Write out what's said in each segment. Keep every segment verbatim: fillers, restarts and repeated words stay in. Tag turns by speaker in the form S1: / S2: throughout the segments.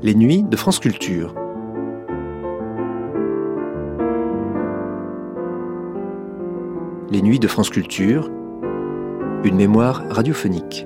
S1: Les nuits de France Culture. Les nuits de France Culture, une mémoire radiophonique.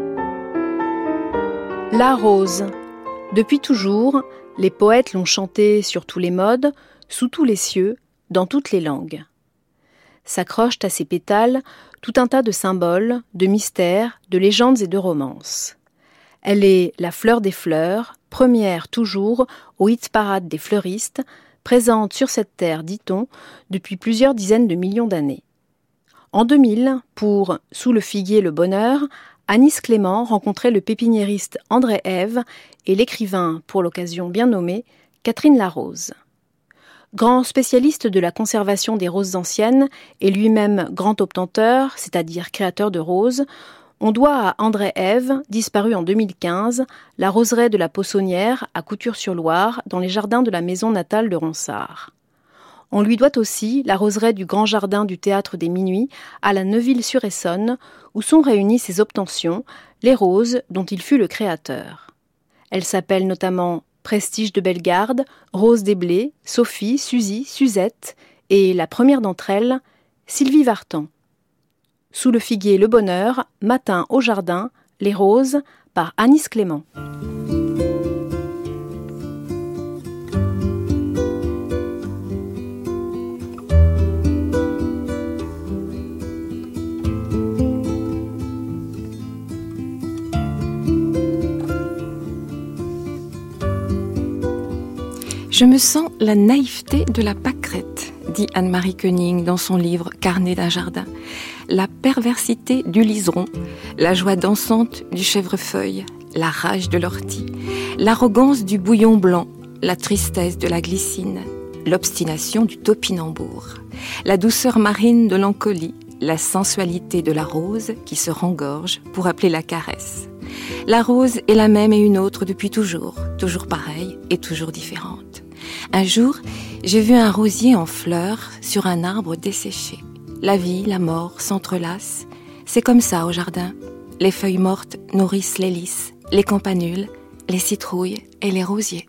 S2: La rose. Depuis toujours, les poètes l'ont chantée sur tous les modes, sous tous les cieux, dans toutes les langues. S'accrochent à ses pétales tout un tas de symboles, de mystères, de légendes et de romances. Elle est la fleur des fleurs, première toujours au hit-parade des fleuristes, présente sur cette terre, dit-on, depuis plusieurs dizaines de millions d'années. En deux mille, pour « Sous le figuier le bonheur », Anis Clément rencontrait le pépiniériste André Ève et l'écrivain, pour l'occasion bien nommé, Catherine Larose. Grand spécialiste de la conservation des roses anciennes et lui-même grand obtenteur, c'est-à-dire créateur de roses, on doit à André Ève, disparu en deux mille quinze, la roseraie de la Poissonnière à Couture-sur-Loire, dans les jardins de la maison natale de Ronsard. On lui doit aussi la roseraie du grand jardin du Théâtre des Minuits à la Neuville-sur-Essonne, où sont réunies ses obtentions, les roses dont il fut le créateur. Elles s'appellent notamment Prestige de Bellegarde, Rose des Blés, Sophie, Suzy, Suzette et la première d'entre elles, Sylvie Vartan. Sous le figuier le bonheur, Matin au jardin, les roses, par Anis Clément.
S3: Je me sens la naïveté de la pâquerette, dit Anne-Marie Koenig dans son livre Carnet d'un jardin. La perversité du liseron, la joie dansante du chèvrefeuille, la rage de l'ortie, l'arrogance du bouillon blanc, la tristesse de la glycine, l'obstination du topinambour, la douceur marine de l'encolie, la sensualité de la rose qui se rengorge pour appeler la caresse. La rose est la même et une autre depuis toujours, toujours pareille et toujours différente. Un jour, j'ai vu un rosier en fleurs sur un arbre desséché. La vie, la mort s'entrelacent. C'est comme ça au jardin. Les feuilles mortes nourrissent les lys, les campanules, les citrouilles et les rosiers.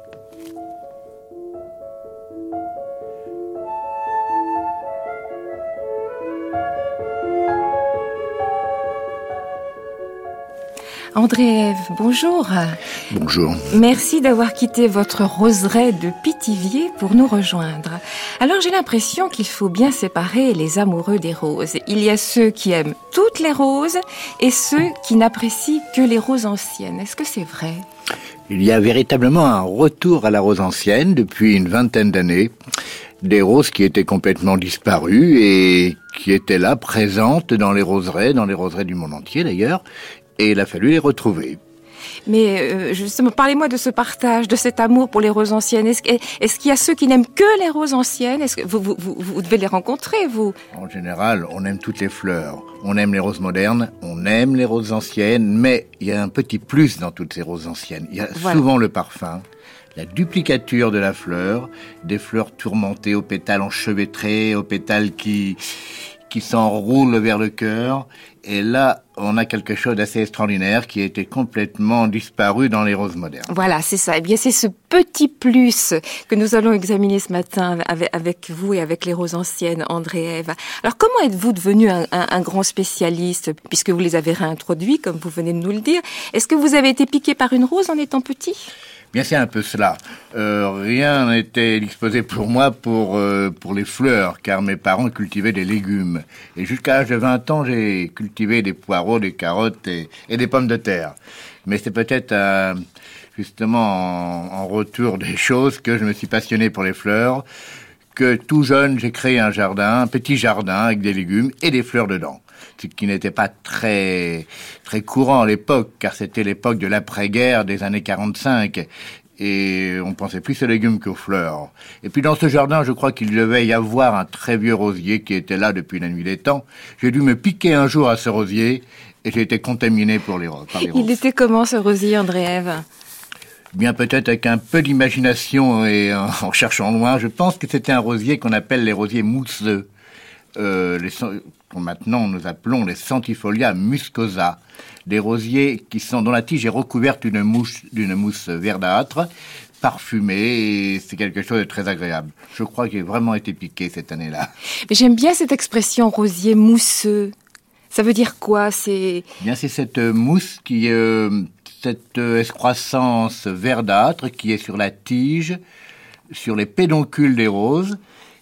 S3: André Ève, bonjour.
S4: Bonjour.
S3: Merci d'avoir quitté votre roseraie de Pithiviers pour nous rejoindre. Alors j'ai l'impression qu'il faut bien séparer les amoureux des roses. Il y a ceux qui aiment toutes les roses et ceux qui n'apprécient que les roses anciennes. Est-ce que c'est vrai ?
S4: Il y a véritablement un retour à la rose ancienne depuis une vingtaine d'années. Des roses qui étaient complètement disparues et qui étaient là, présentes dans les roseraies, dans les roseraies du monde entier d'ailleurs. Et il a fallu les retrouver.
S3: Mais euh, justement, parlez-moi de ce partage, de cet amour pour les roses anciennes. Est-ce, est-ce qu'il y a ceux qui n'aiment que les roses anciennes ? Est-ce que vous, vous, vous, vous devez les rencontrer, vous ?
S4: En général, on aime toutes les fleurs. On aime les roses modernes, on aime les roses anciennes, mais il y a un petit plus dans toutes ces roses anciennes. Il y a voilà. souvent le parfum, la duplicature de la fleur, des fleurs tourmentées aux pétales enchevêtrés, aux pétales qui... qui s'enroule vers le cœur. Et là, on a quelque chose d'assez extraordinaire qui a été complètement disparu dans les roses modernes.
S3: Voilà, c'est ça. Eh bien, c'est ce petit plus que nous allons examiner ce matin avec, avec vous et avec les roses anciennes, André Ève. Alors, comment êtes-vous devenu un, un, un grand spécialiste, puisque vous les avez réintroduits, comme vous venez de nous le dire ? Est-ce que vous avez été piqué par une rose en étant petit ?
S4: Bien, c'est un peu cela. Euh, rien n'était disposé pour moi pour euh, pour les fleurs, car mes parents cultivaient des légumes. Et jusqu'à l'âge de vingt ans, j'ai cultivé des poireaux, des carottes et, et des pommes de terre. Mais c'est peut-être euh, justement en, en retour des choses que je me suis passionné pour les fleurs, que tout jeune, j'ai créé un jardin, un petit jardin avec des légumes et des fleurs dedans. Ce qui n'était pas très très courant à l'époque, car c'était l'époque de l'après-guerre des années quarante-cinq, et on pensait plus aux légumes qu'aux fleurs. Et puis dans ce jardin, je crois qu'il devait y avoir un très vieux rosier qui était là depuis la nuit des temps. J'ai dû me piquer un jour à ce rosier, et j'ai été contaminé pour les roses, par les roses.
S3: Il était comment ce rosier, André Ève ?
S4: Bien peut-être avec un peu d'imagination et en cherchant loin, je pense que c'était un rosier qu'on appelle les rosiers mousseux. euh, les, maintenant nous appelons les Centifolia muscosa, des rosiers qui sont, dont la tige est recouverte d'une mousse, d'une mousse verdâtre, parfumée, et c'est quelque chose de très agréable. Je crois que j'ai vraiment été piqué cette année-là.
S3: Mais j'aime bien cette expression rosier mousseux. Ça veut dire quoi? C'est
S4: bien, c'est cette mousse qui, euh, cette excroissance verdâtre qui est sur la tige, sur les pédoncules des roses,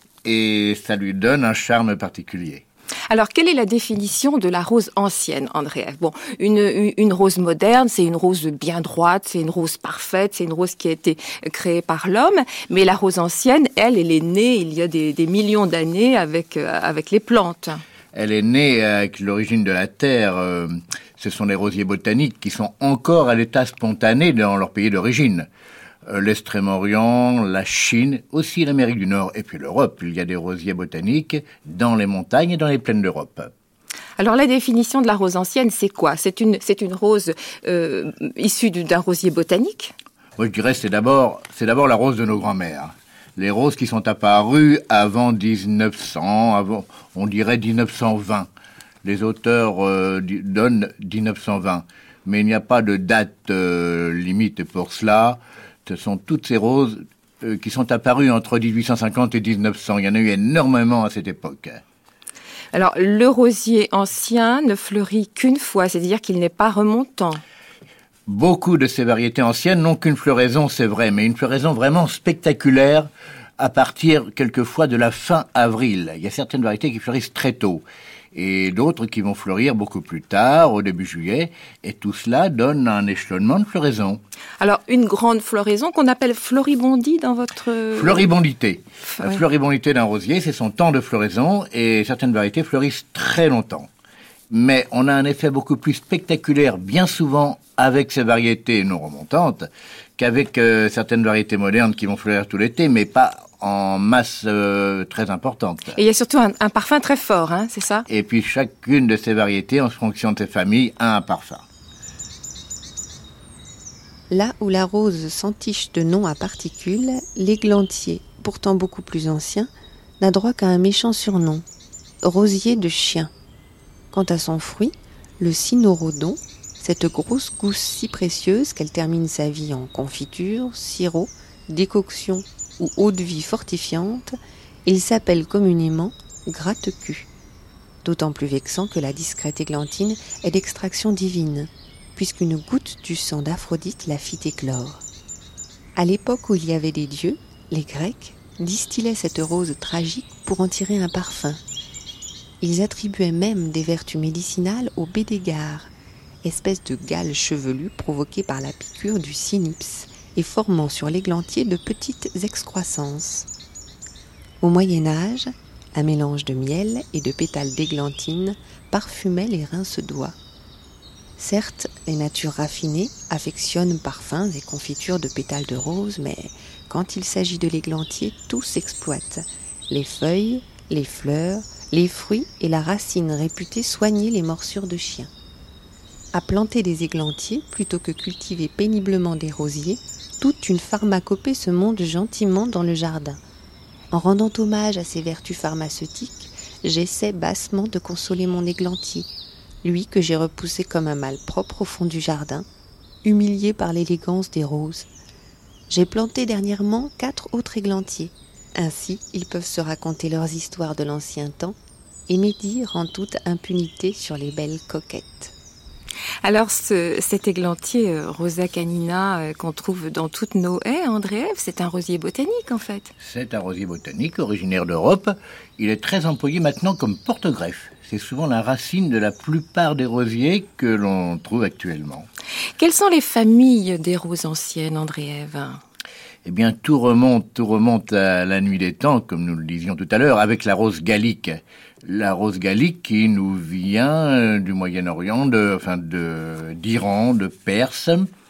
S4: et ça lui donne un charme particulier.
S3: Alors, quelle est la définition de la rose ancienne, Andreev? Bon, une, une rose moderne, c'est une rose bien droite, c'est une rose parfaite, c'est une rose qui a été créée par l'homme. Mais la rose ancienne, elle, elle est née il y a des, des millions d'années avec, euh, avec les plantes.
S4: Elle est née avec l'origine de la terre. Euh, ce sont les rosiers botaniques qui sont encore à l'état spontané dans leur pays d'origine. L'Extrême-Orient, la Chine, aussi l'Amérique du Nord et puis l'Europe. Il y a des rosiers botaniques dans les montagnes et dans les plaines d'Europe.
S3: Alors la définition de la rose ancienne, c'est quoi? C'est une, c'est une rose euh, issue d'un rosier botanique?
S4: Moi, je dirais que c'est d'abord, c'est d'abord la rose de nos grands-mères. Les roses qui sont apparues avant dix-neuf cents, avant, on dirait dix-neuf cent vingt. Les auteurs euh, donnent dix-neuf cent vingt, mais il n'y a pas de date euh, limite pour cela. Ce sont toutes ces roses euh, qui sont apparues entre dix-huit cent cinquante et dix-neuf cents. Il y en a eu énormément à cette époque.
S3: Alors, le rosier ancien ne fleurit qu'une fois, c'est-à-dire qu'il n'est pas remontant.
S4: Beaucoup de ces variétés anciennes n'ont qu'une floraison, c'est vrai, mais une floraison vraiment spectaculaire à partir quelquefois de la fin avril. Il y a certaines variétés qui fleurissent très tôt et d'autres qui vont fleurir beaucoup plus tard, au début juillet, et tout cela donne un échelonnement de floraison.
S3: Alors, une grande floraison qu'on appelle floribondie dans votre...
S4: Floribondité.
S3: Ouais.
S4: La floribondité d'un rosier, c'est son temps de floraison, et certaines variétés fleurissent très longtemps. Mais on a un effet beaucoup plus spectaculaire, bien souvent, avec ces variétés non remontantes, qu'avec euh, certaines variétés modernes qui vont fleurir tout l'été, mais pas en masse euh, très importante.
S3: Et il y a surtout un, un parfum très fort, hein, c'est ça?
S4: Et puis chacune de ces variétés, en fonction de ses familles, a un parfum.
S5: Là où la rose s'entiche de noms à particules, l'églantier, pourtant beaucoup plus ancien, n'a droit qu'à un méchant surnom, rosier de chien. Quant à son fruit, le cynorrhodon, cette grosse gousse si précieuse qu'elle termine sa vie en confiture, sirop, décoction ou eau-de-vie fortifiante, il s'appelle communément gratte-cul. D'autant plus vexant que la discrète églantine est d'extraction divine, puisqu'une goutte du sang d'Aphrodite la fit éclore. À l'époque où il y avait des dieux, les Grecs distillaient cette rose tragique pour en tirer un parfum. Ils attribuaient même des vertus médicinales au bédégare, espèce de gale chevelue provoquée par la piqûre du cynips et formant sur l'églantier de petites excroissances. Au Moyen-Âge, un mélange de miel et de pétales d'églantine parfumait les rince-doigts. Certes, les natures raffinées affectionnent parfums et confitures de pétales de rose, mais quand il s'agit de l'églantier, tout s'exploite. Les feuilles, les fleurs, les fruits et la racine réputée soigner les morsures de chiens. À planter des églantiers plutôt que cultiver péniblement des rosiers, toute une pharmacopée se monte gentiment dans le jardin. En rendant hommage à ses vertus pharmaceutiques, j'essaie bassement de consoler mon églantier, lui que j'ai repoussé comme un malpropre au fond du jardin, humilié par l'élégance des roses. J'ai planté dernièrement quatre autres églantiers. Ainsi, ils peuvent se raconter leurs histoires de l'ancien temps et médire en toute impunité sur les belles coquettes.
S3: Alors, ce, cet églantier euh, Rosa canina euh, qu'on trouve dans toutes nos haies, Andreev, c'est un rosier botanique en fait.
S4: C'est un rosier botanique originaire d'Europe. Il est très employé maintenant comme porte-greffe. C'est souvent la racine de la plupart des rosiers que l'on trouve actuellement.
S3: Quelles sont les familles des roses anciennes, Andreev ?
S4: Eh bien, tout remonte, tout remonte à la nuit des temps, comme nous le disions tout à l'heure, avec la rose gallique. La rose gallique qui nous vient du Moyen-Orient, de, enfin de, d'Iran, de Perse.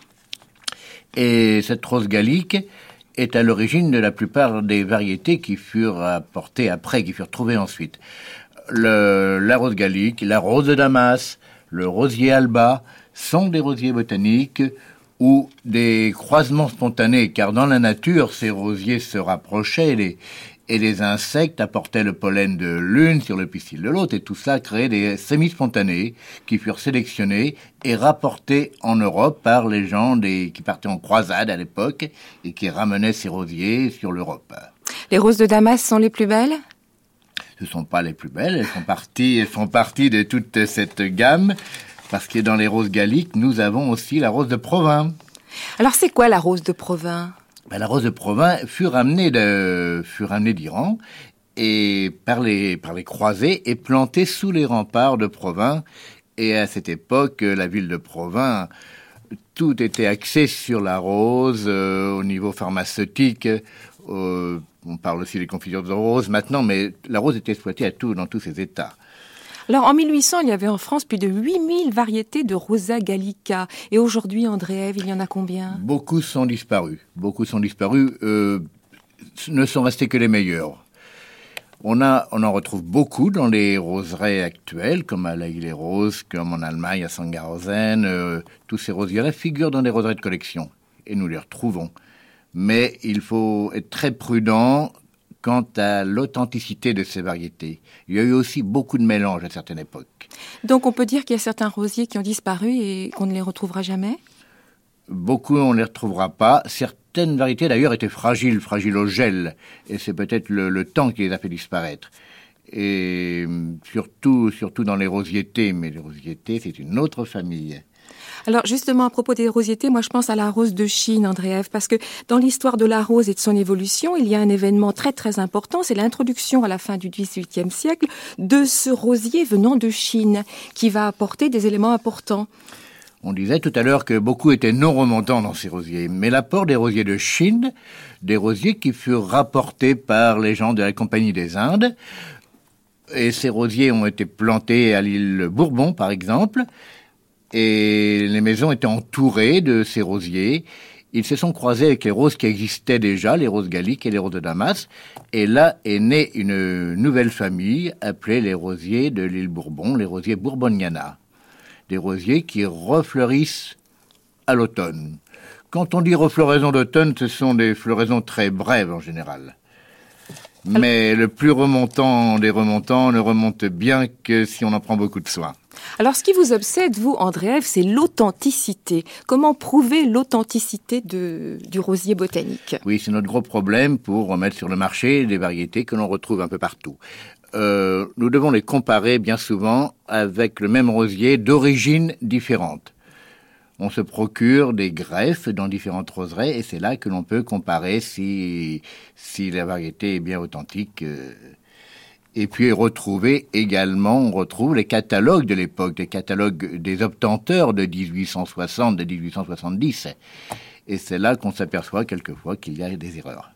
S4: Et cette rose gallique est à l'origine de la plupart des variétés qui furent apportées après, qui furent trouvées ensuite. Le, la rose gallique, la rose de Damas, le rosier alba sont des rosiers botaniques ou des croisements spontanés, car dans la nature, ces rosiers se rapprochaient, les, et les insectes apportaient le pollen de l'une sur le pistil de l'autre, et tout ça créait des semis spontanés qui furent sélectionnés et rapportés en Europe par les gens des, qui partaient en croisade à l'époque et qui ramenaient ces rosiers sur l'Europe.
S3: Les roses de Damas sont les plus belles ?
S4: Ce ne sont pas les plus belles, elles font partie, elles font partie de toute cette gamme, parce que dans les roses galliques, nous avons aussi la rose de Provins.
S3: Alors c'est quoi la rose de Provins ?
S4: Ben, la rose de Provins fut ramenée de, fut ramenée d'Iran et par les, par les croisés et plantée sous les remparts de Provins. Et à cette époque, la ville de Provins, tout était axé sur la rose, euh, au niveau pharmaceutique. Euh, on parle aussi des confitures de rose maintenant, mais la rose était exploitée à tout, dans tous ses états.
S3: Alors, en mille huit cents, il y avait en France plus de huit mille variétés de Rosa gallica. Et aujourd'hui, André-Ève, il y en a combien ?
S4: Beaucoup sont disparus. Beaucoup sont disparus. Euh, ne sont restés que les meilleurs. On, a, on en retrouve beaucoup dans les roseraies actuelles, comme à l'Aiguille-les-Roses, comme en Allemagne, à Sangerhausen. Euh, tous ces rosiers-là figurent dans des roseraies de collection. Et nous les retrouvons. Mais il faut être très prudent quant à l'authenticité de ces variétés. Il y a eu aussi beaucoup de mélanges à certaines époques.
S3: Donc on peut dire qu'il y a certains rosiers qui ont disparu et qu'on ne les retrouvera jamais ?
S4: Beaucoup, on ne les retrouvera pas. Certaines variétés, d'ailleurs, étaient fragiles, fragiles au gel. Et c'est peut-être le, le temps qui les a fait disparaître. Et surtout, surtout dans les rosietés. Mais les rosietés, c'est une autre famille.
S3: Alors justement, à propos des rosietés, moi je pense à la rose de Chine, André-Ève, parce que dans l'histoire de la rose et de son évolution, il y a un événement très très important, c'est l'introduction à la fin du dix-huitième siècle de ce rosier venant de Chine, qui va apporter des éléments importants.
S4: On disait tout à l'heure que beaucoup étaient non remontants dans ces rosiers, mais l'apport des rosiers de Chine, des rosiers qui furent rapportés par les gens de la Compagnie des Indes, et ces rosiers ont été plantés à l'île Bourbon par exemple, et les maisons étaient entourées de ces rosiers. Ils se sont croisés avec les roses qui existaient déjà, les roses galliques et les roses de Damas. Et là est née une nouvelle famille appelée les rosiers de l'île Bourbon, les rosiers bourboniana. Des rosiers qui refleurissent à l'automne. Quand on dit refloraison d'automne, ce sont des floraisons très brèves en général. Mais le plus remontant des remontants ne remonte bien que si on en prend beaucoup de soin.
S3: Alors, ce qui vous obsède, vous, André-Ève, c'est l'authenticité. Comment prouver l'authenticité de, du rosier botanique ?
S4: Oui, c'est notre gros problème pour remettre sur le marché des variétés que l'on retrouve un peu partout. Euh, nous devons les comparer bien souvent avec le même rosier d'origine différente. On se procure des greffes dans différentes roseraies et c'est là que l'on peut comparer si, si la variété est bien authentique. Euh, Et puis retrouver également, on retrouve les catalogues de l'époque, des catalogues des obtenteurs de dix-huit cent soixante, de dix-huit cent soixante-dix. Et c'est là qu'on s'aperçoit quelquefois qu'il y a des erreurs.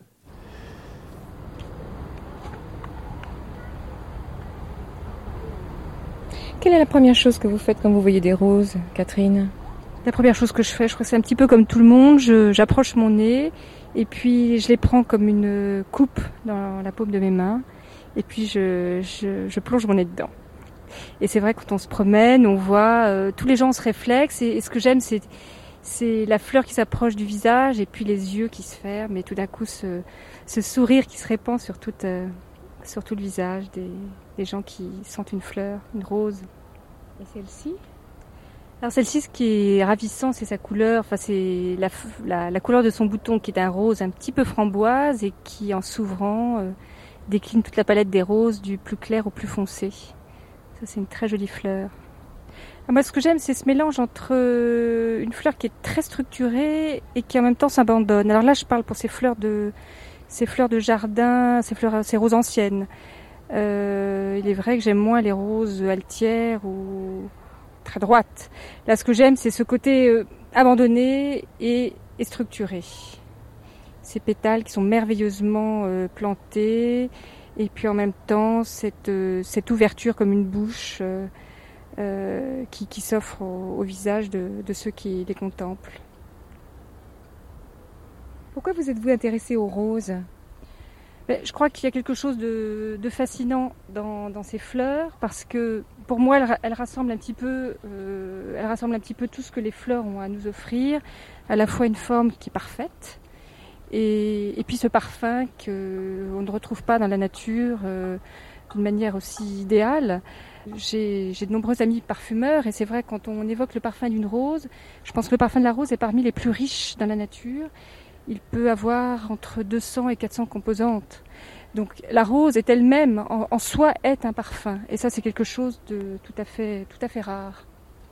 S3: Quelle est la première chose que vous faites quand vous voyez des roses, Catherine ?
S6: La première chose que je fais, je crois que c'est un petit peu comme tout le monde, je, j'approche mon nez et puis je les prends comme une coupe dans la paume de mes mains. Et puis je, je, je plonge mon nez dedans. Et c'est vrai que quand on se promène, on voit euh, tous les gens se réflexent. Et, et ce que j'aime, c'est, c'est la fleur qui s'approche du visage et puis les yeux qui se ferment. Et tout d'un coup, ce, ce sourire qui se répand sur tout, euh, sur tout le visage des, des gens qui sentent une fleur, une rose. Et celle-ci ? Alors celle-ci, ce qui est ravissant, c'est sa couleur. Enfin, c'est la, la, la couleur de son bouton qui est un rose un petit peu framboise et qui, en s'ouvrant, euh, décline toute la palette des roses du plus clair au plus foncé. Ça, c'est une très jolie fleur. Alors moi, ce que j'aime, c'est ce mélange entre une fleur qui est très structurée et qui en même temps s'abandonne. Alors là, je parle pour ces fleurs de, ces fleurs de jardin, ces fleurs, ces roses anciennes. Euh, il est vrai que j'aime moins les roses altières ou très droites. Là, ce que j'aime, c'est ce côté euh, abandonné et, et structuré. Ces pétales qui sont merveilleusement euh, plantés et puis en même temps cette, euh, cette ouverture comme une bouche euh, euh, qui, qui s'offre au, au visage de, de ceux qui les contemplent. Pourquoi vous êtes-vous intéressé aux roses ? Ben, je crois qu'il y a quelque chose de, de fascinant dans, dans ces fleurs parce que pour moi elles, elles rassemblent un petit peu, euh, elles rassemblent un petit peu tout ce que les fleurs ont à nous offrir, à la fois une forme qui est parfaite. Et, et puis ce parfum qu'on ne retrouve pas dans la nature euh, d'une manière aussi idéale. J'ai, j'ai de nombreux amis parfumeurs et c'est vrai, quand on évoque le parfum d'une rose, je pense que le parfum de la rose est parmi les plus riches dans la nature. Il peut avoir entre deux cents et quatre cents composantes. Donc la rose est elle-même, en, en soi, est un parfum. Et ça, c'est quelque chose de tout à fait, tout à fait rare.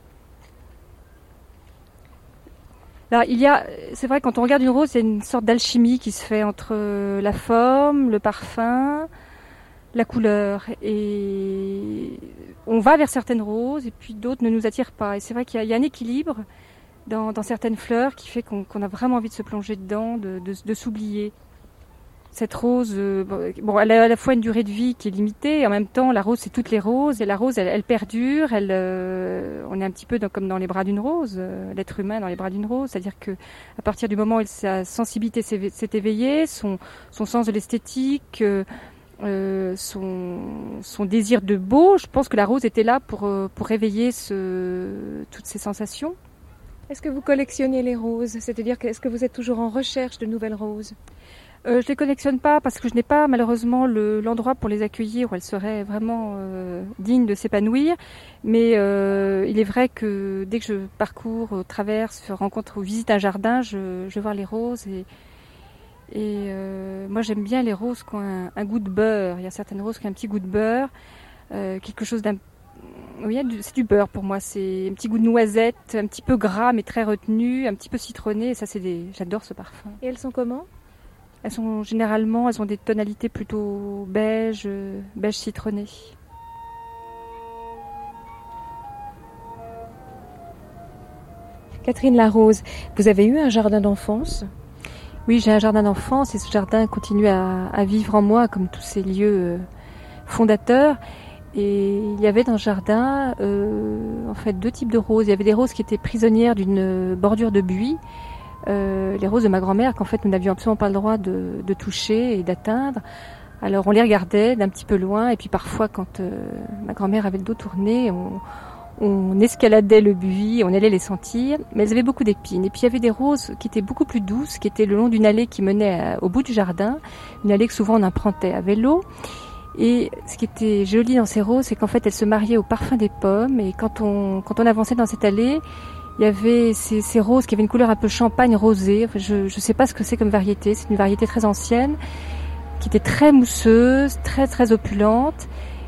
S6: Alors, il y a, c'est vrai, quand on regarde une rose, il y a une sorte d'alchimie qui se fait entre la forme, le parfum, la couleur. Et on va vers certaines roses et puis d'autres ne nous attirent pas. Et c'est vrai qu'il y a, il y a un équilibre dans, dans certaines fleurs qui fait qu'on, qu'on a vraiment envie de se plonger dedans, de, de, de s'oublier. Cette rose, euh, bon, elle a à la fois une durée de vie qui est limitée, et en même temps, la rose, c'est toutes les roses, et la rose, elle, elle perdure, elle, euh, on est un petit peu dans, comme dans les bras d'une rose, euh, l'être humain dans les bras d'une rose, c'est-à-dire que à partir du moment où sa sensibilité s'est, s'est éveillée, son, son sens de l'esthétique, euh, euh, son, son désir de beau, je pense que la rose était là pour, euh, pour réveiller ce, toutes ces sensations.
S2: Est-ce que vous collectionnez les roses ? C'est-à-dire que est-ce que vous êtes toujours en recherche de nouvelles roses ?
S6: Euh, je les collectionne pas parce que je n'ai pas malheureusement le, l'endroit pour les accueillir où elles seraient vraiment euh, dignes de s'épanouir. Mais euh, il est vrai que dès que je parcours, traverse, rencontre ou visite un jardin, je, je vais voir les roses. Et, et euh, moi j'aime bien les roses qui ont un, un goût de beurre. Il y a certaines roses qui ont un petit goût de beurre, euh, quelque chose d'un... Oui, c'est du beurre pour moi. C'est un petit goût de noisette, un petit peu gras mais très retenu, un petit peu citronné. Et ça, c'est des... J'adore ce parfum.
S2: Et elles sont comment ?
S6: Elles sont généralement, elles ont des tonalités plutôt beige, beige citronné.
S2: Catherine Larose, vous avez eu un jardin d'enfance ?
S6: Oui, j'ai un jardin d'enfance et ce jardin continue à, à vivre en moi comme tous ces lieux fondateurs. Et il y avait dans ce jardin euh, en fait deux types de roses. Il y avait des roses qui étaient prisonnières d'une bordure de buis. Euh, les roses de ma grand-mère qu'en fait nous n'avions absolument pas le droit de, de toucher et d'atteindre. Alors on les regardait d'un petit peu loin et puis parfois quand euh, ma grand-mère avait le dos tourné, on, on escaladait le buis, on allait les sentir, mais elles avaient beaucoup d'épines. Et puis il y avait des roses qui étaient beaucoup plus douces, qui étaient le long d'une allée qui menait à, au bout du jardin, une allée que souvent on empruntait à vélo. Et ce qui était joli dans ces roses, c'est qu'en fait elles se mariaient au parfum des pommes et quand on, quand on avançait dans cette allée, il y avait ces, ces roses qui avaient une couleur un peu champagne rosée. Enfin, je ne sais pas ce que c'est comme variété. C'est une variété très ancienne, qui était très mousseuse, très très opulente,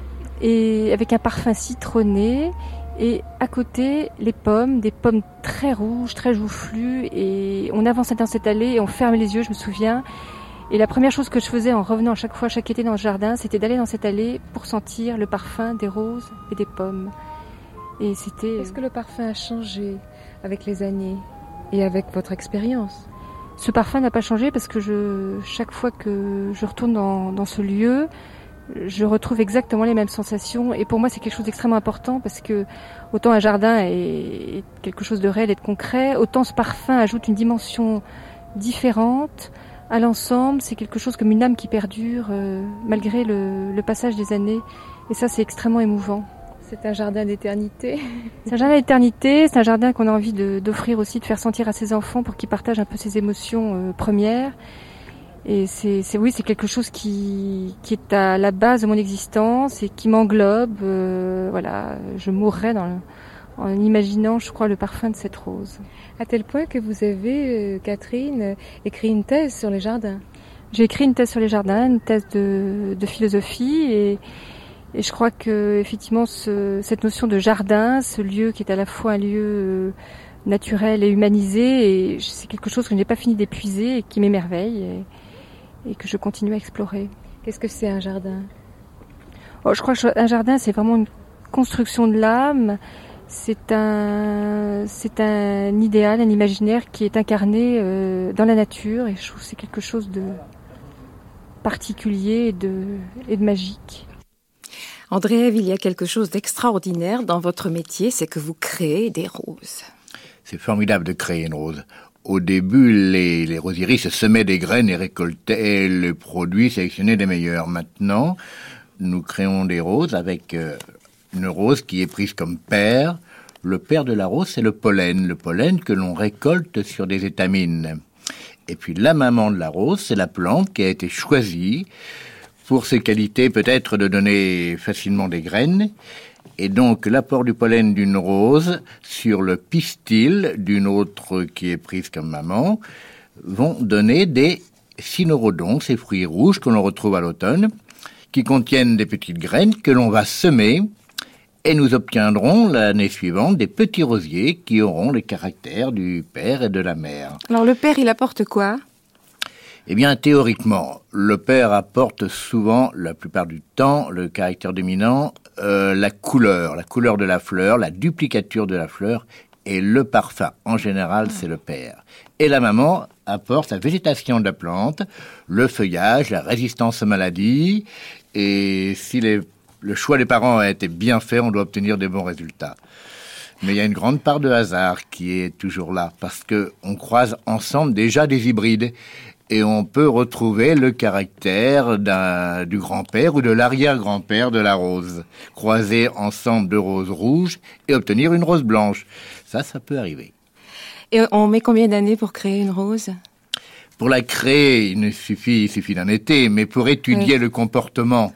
S6: et avec un parfum citronné. Et à côté, les pommes, des pommes très rouges, très joufflues. Et on avançait dans cette allée et on fermait les yeux, je me souviens. Et la première chose que je faisais en revenant à chaque fois, chaque été dans le jardin, c'était d'aller dans cette allée pour sentir le parfum des roses et des pommes. Et c'était...
S2: Est-ce que le parfum a changé avec les années et avec votre expérience ?
S6: Ce parfum n'a pas changé parce que je, chaque fois que je retourne dans, dans ce lieu, je retrouve exactement les mêmes sensations. Et pour moi, c'est quelque chose d'extrêmement important parce que autant un jardin est quelque chose de réel et de concret, autant ce parfum ajoute une dimension différente à l'ensemble. C'est quelque chose comme une âme qui perdure euh, malgré le, le passage des années. Et ça, c'est extrêmement émouvant.
S2: C'est un jardin d'éternité.
S6: C'est un jardin d'éternité, c'est un jardin qu'on a envie de, d'offrir aussi, de faire sentir à ses enfants pour qu'ils partagent un peu ces émotions euh, premières. Et c'est, c'est oui, c'est quelque chose qui, qui est à la base de mon existence et qui m'englobe. Euh, voilà, je mourrais dans le, en imaginant, je crois, le parfum de cette rose.
S2: À tel point que vous avez, euh, Catherine, écrit une thèse sur les jardins.
S6: J'ai écrit une thèse sur les jardins, une thèse de, de philosophie et Et je crois que effectivement ce, cette notion de jardin, ce lieu qui est à la fois un lieu euh, naturel et humanisé, et c'est quelque chose que je n'ai pas fini d'épuiser et qui m'émerveille et, et que je continue à explorer.
S2: Qu'est-ce que c'est un jardin ?
S6: Oh, je crois qu'un jardin, c'est vraiment une construction de l'âme. C'est un, c'est un idéal, un imaginaire qui est incarné euh, dans la nature, et je trouve que c'est quelque chose de particulier et de, et de magique.
S3: André-Ève, il y a quelque chose d'extraordinaire dans votre métier, c'est que vous créez des roses.
S4: C'est formidable de créer une rose. Au début, les, les rosieries se semaient des graines et récoltaient le produit, sélectionnaient les meilleurs. Maintenant, nous créons des roses avec euh, une rose qui est prise comme paire. Le paire de la rose, c'est le pollen. Le pollen que l'on récolte sur des étamines. Et puis la maman de la rose, c'est la plante qui a été choisie pour ses qualités peut-être de donner facilement des graines. Et donc l'apport du pollen d'une rose sur le pistil d'une autre qui est prise comme maman vont donner des cynorrhodons, ces fruits rouges que l'on retrouve à l'automne, qui contiennent des petites graines que l'on va semer. Et nous obtiendrons l'année suivante des petits rosiers qui auront les caractères du père et de la mère.
S3: Alors le père, il apporte quoi ?
S4: Eh bien, théoriquement, le père apporte souvent, la plupart du temps, le caractère dominant, euh, la couleur, la couleur de la fleur, la duplicature de la fleur et le parfum. En général, c'est le père. Et la maman apporte la végétation de la plante, le feuillage, la résistance aux maladies. Et si les le choix des parents a été bien fait, on doit obtenir des bons résultats. Mais il y a une grande part de hasard qui est toujours là, parce que on croise ensemble déjà des hybrides, et on peut retrouver le caractère d'un, du grand-père ou de l'arrière-grand-père de la rose, croiser ensemble deux roses rouges et obtenir une rose blanche. Ça, ça peut arriver.
S3: Et on met combien d'années pour créer une rose ?
S4: Pour la créer, il ne suffit, il suffit d'un été, mais pour étudier oui. le comportement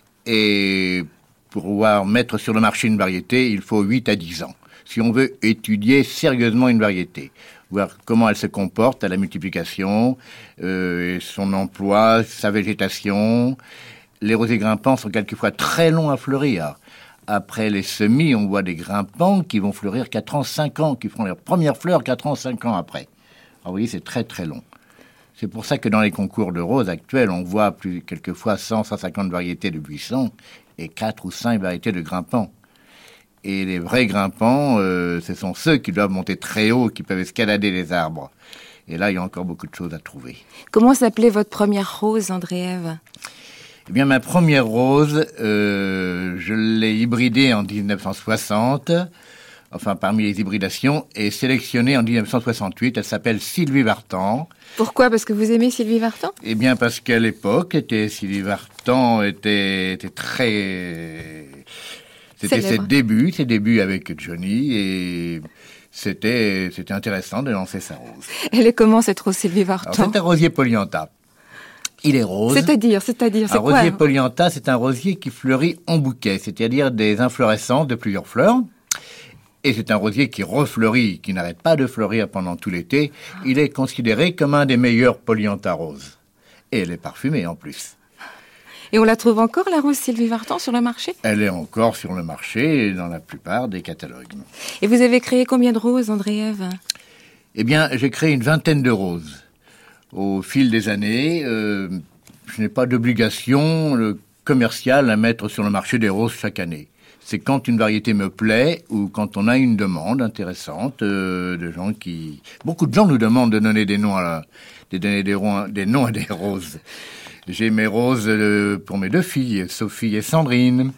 S4: et pour pouvoir mettre sur le marché une variété, il faut huit à dix ans. Si on veut étudier sérieusement une variété, voir comment elle se comporte à la multiplication, euh, son emploi, sa végétation. Les rosiers grimpants sont quelquefois très longs à fleurir. Après les semis, on voit des grimpants qui vont fleurir quatre ans, cinq ans, qui feront leurs premières fleurs quatre ans, cinq ans après. Alors vous voyez, c'est très très long. C'est pour ça que dans les concours de roses actuels, on voit plus, quelquefois cent, cent cinquante variétés de buissons et quatre ou cinq variétés de grimpants. Et les vrais grimpants, euh, ce sont ceux qui doivent monter très haut, qui peuvent escalader les arbres. Et là, il y a encore beaucoup de choses à trouver.
S3: Comment s'appelait votre première rose, André-Ève ?
S4: Eh bien, ma première rose, euh, je l'ai hybridée en dix-neuf cent soixante, enfin parmi les hybridations, et sélectionnée en dix-neuf cent soixante-huit. Elle s'appelle Sylvie Vartan.
S3: Pourquoi ? Parce que vous aimez Sylvie Vartan ?
S4: Eh bien, parce qu'à l'époque, était, Sylvie Vartan était, était très... C'était
S3: Célèbre.
S4: ses débuts, ses débuts avec Johnny, et c'était, c'était intéressant de lancer sa rose.
S3: Elle est comment, cette rose Sylvie Vartan ?
S4: Alors, c'est un rosier polyantha. Il est rose.
S3: C'est-à-dire, c'est-à-dire, c'est
S4: un
S3: quoi ?
S4: Un rosier polyantha, c'est un rosier qui fleurit en bouquet, c'est-à-dire des inflorescences de plusieurs fleurs. Et c'est un rosier qui refleurit, qui n'arrête pas de fleurir pendant tout l'été. Il est considéré comme un des meilleurs polyantha roses. Et elle est parfumée en plus.
S3: Et on la trouve encore, la rose Sylvie Vartan, sur le marché ?
S4: Elle est encore sur le marché, dans la plupart des catalogues.
S3: Et vous avez créé combien de roses, André-Ève ?
S4: Eh bien, j'ai créé une vingtaine de roses. Au fil des années, euh, je n'ai pas d'obligation euh, commerciale à mettre sur le marché des roses chaque année. C'est quand une variété me plaît ou quand on a une demande intéressante euh, de gens qui... Beaucoup de gens nous demandent de donner des noms à, la... de donner des, ro... des noms à des roses. J'ai mes roses euh, pour mes deux filles, Sophie et Sandrine.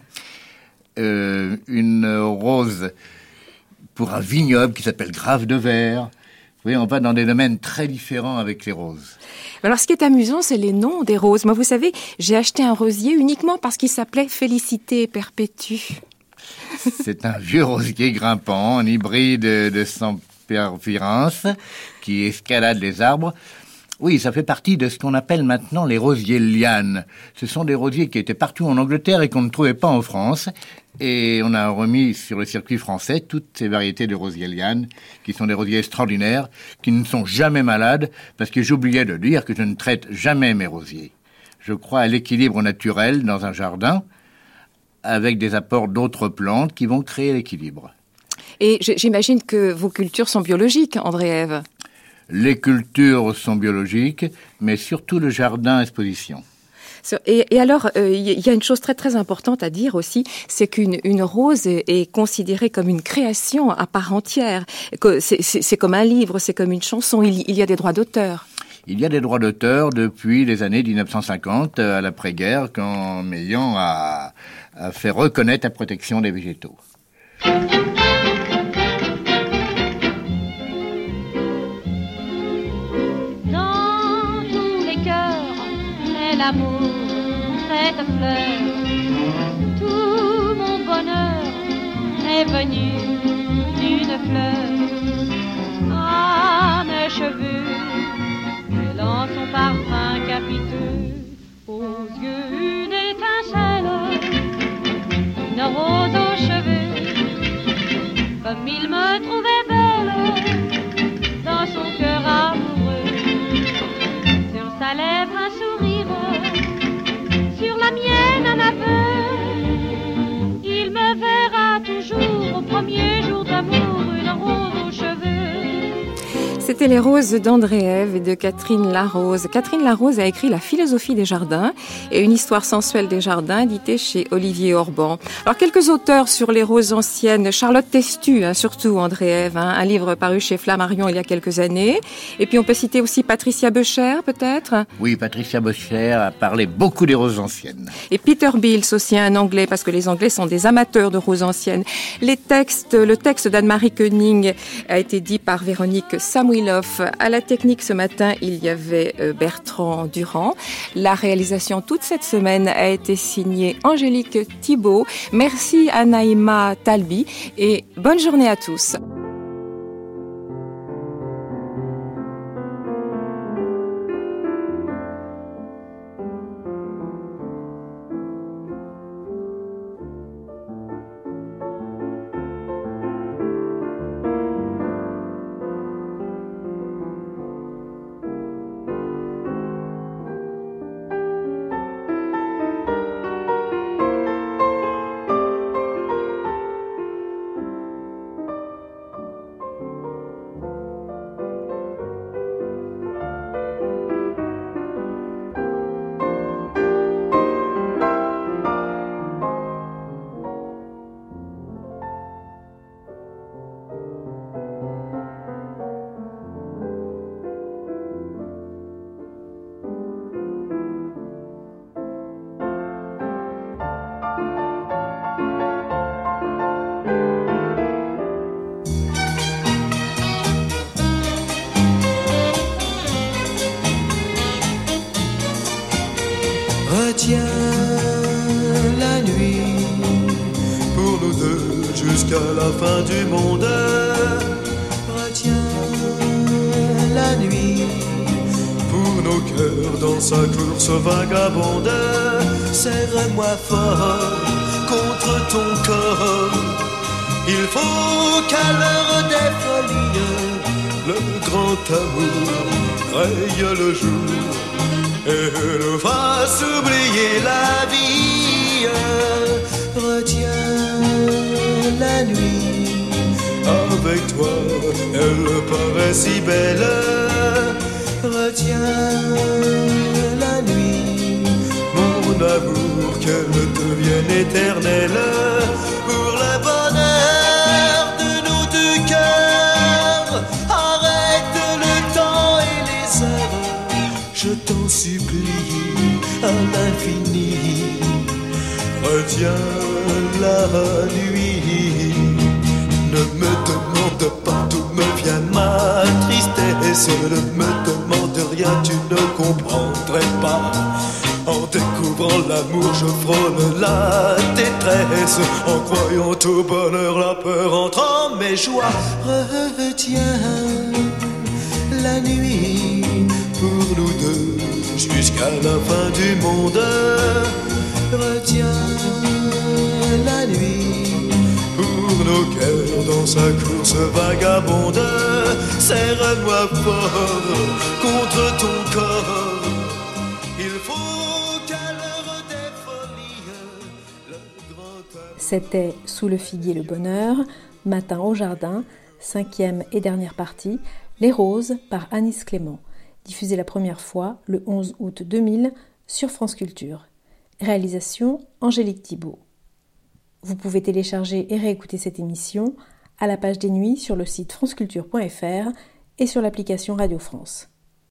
S4: Euh, une rose pour un vignoble qui s'appelle Grave de Verre. Vous voyez, on va dans des domaines très différents avec les roses.
S3: Alors, ce qui est amusant, c'est les noms des roses. Moi, vous savez, j'ai acheté un rosier uniquement parce qu'il s'appelait Félicité Perpétue.
S4: C'est un vieux rosier grimpant, un hybride de Sempervirens qui escalade les arbres. Oui, ça fait partie de ce qu'on appelle maintenant les rosiers lianes. Ce sont des rosiers qui étaient partout en Angleterre et qu'on ne trouvait pas en France. Et on a remis sur le circuit français toutes ces variétés de rosiers lianes, qui sont des rosiers extraordinaires, qui ne sont jamais malades, parce que j'oubliais de dire que je ne traite jamais mes rosiers. Je crois à l'équilibre naturel dans un jardin, avec des apports d'autres plantes qui vont créer l'équilibre.
S3: Et j'imagine que vos cultures sont biologiques, André-Ève.
S4: Les cultures sont biologiques, mais surtout le jardin exposition.
S3: Et, et alors, il euh, y a une chose très très importante à dire aussi, c'est qu'une une rose est, est considérée comme une création à part entière. C'est, c'est, c'est comme un livre, c'est comme une chanson, il, il y a des droits d'auteur.
S4: Il y a des droits d'auteur depuis les années dix-neuf cent cinquante, à l'après-guerre, quand Meillan a, a fait reconnaître la protection des végétaux.
S7: Dans tous les cœurs, c'est l'amour, cette fleur. Tout mon bonheur est venu d'une fleur. À mes cheveux, son parfum capiteux. Aux yeux une étincelle, une rose aux cheveux, comme il me trouvait belle dans son cœur amoureux. Sur sa lèvre un sourire, sur la mienne un aveu. Il me verra toujours au premier jour d'amour, une rose aux cheveux.
S3: C'était Les Roses d'André Ève et de Catherine Larose. Catherine Larose a écrit La philosophie des jardins et une histoire sensuelle des jardins, éditée chez Olivier Orban. Alors, quelques auteurs sur les roses anciennes. Charlotte Testu, hein, surtout André Ève, hein, un livre paru chez Flammarion il y a quelques années. Et puis, on peut citer aussi Patricia Becher, peut-être?
S4: Oui, Patricia Becher a parlé beaucoup des roses anciennes.
S3: Et Peter Beals, aussi un Anglais, parce que les Anglais sont des amateurs de roses anciennes. Les textes, le texte d'Anne-Marie Koenig a été dit par Véronique Samuilov. À la technique ce matin, il y avait Bertrand Durand. La réalisation toute cette semaine a été signée Angélique Thibault. Merci à Naïma Talbi et bonne journée à tous.
S8: Retiens la nuit pour nous deux jusqu'à la fin du monde. Retiens la nuit pour nos cœurs dans sa course vagabonde. Serre-moi fort contre ton corps. Il faut qu'à l'heure des folies le grand amour raye le jour et nous fasse oublier la vie. Retiens la nuit, avec toi elle paraît si belle. Retiens la nuit, mon amour, qu'elle devienne éternelle. Pour le bonheur de nos deux cœurs, arrête le temps et les heures, je t'en supplie à l'infini. Retiens la nuit, ne me demande pas d'où me vient ma tristesse. Ne me demande rien, tu ne comprendrais pas. En découvrant l'amour, je frôle la détresse. En croyant au bonheur, la peur entre en mes joies. Retiens la nuit pour nous deux jusqu'à la fin du monde. Retiens la nuit pour nos cœurs dans sa course vagabonde. Serre-moi fort contre ton corps. Il faut qu'à l'heure des folies le grand amour...
S2: C'était Sous le figuier le bonheur, Matin au jardin, cinquième et dernière partie, Les Roses par Anis Clément, diffusé la première fois le onze août deux mille sur France Culture. Réalisation Angélique Thibault. Vous pouvez télécharger et réécouter cette émission à la page des nuits sur le site franceculture point f r et sur l'application Radio France.